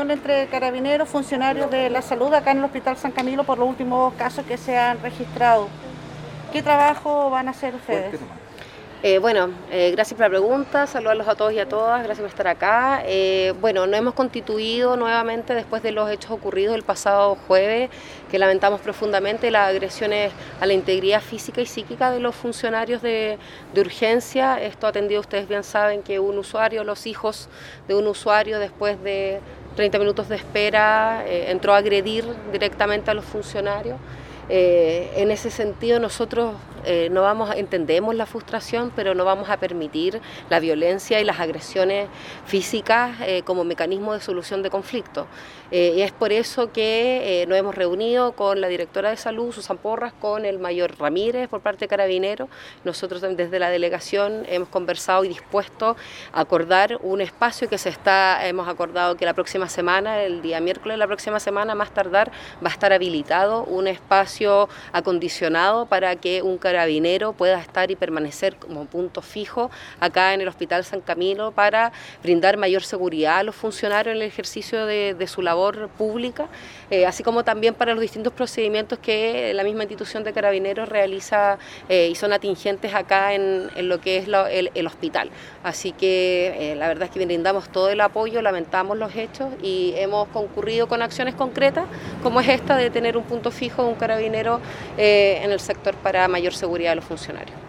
coordinación entre carabineros, funcionarios de la salud acá en el Hospital San Camilo por los últimos casos que se han registrado. ¿Qué trabajo van a hacer ustedes? Gracias por la pregunta, saludarlos a todos y a todas, gracias por estar acá. Nos hemos constituido nuevamente después de los hechos ocurridos el pasado jueves, que lamentamos profundamente las agresiones a la integridad física y psíquica de los funcionarios de urgencia. Esto atendido, ustedes bien saben que un usuario, los hijos de un usuario, después de 30 minutos de espera, entró a agredir directamente a los funcionarios. En ese sentido nosotros entendemos la frustración, pero no vamos a permitir la violencia y las agresiones físicas como mecanismo de solución de conflictos. Y es por eso que nos hemos reunido con la directora de salud, Susan Porras, con el mayor Ramírez por parte de Carabineros. Nosotros desde la delegación hemos conversado y dispuesto a acordar un espacio que hemos acordado que la próxima semana, el día miércoles de la próxima semana, más tardar, va a estar habilitado un espacio acondicionado para que un carabinero pueda estar y permanecer como punto fijo acá en el Hospital San Camilo para brindar mayor seguridad a los funcionarios en el ejercicio de su labor pública, así como también para los distintos procedimientos que la misma institución de Carabineros realiza y son atingentes acá en lo que es el hospital. Así que la verdad es que brindamos todo el apoyo, lamentamos los hechos y hemos concurrido con acciones concretas como es esta de tener un punto fijo, un carabinero en el sector para mayor seguridad de los funcionarios.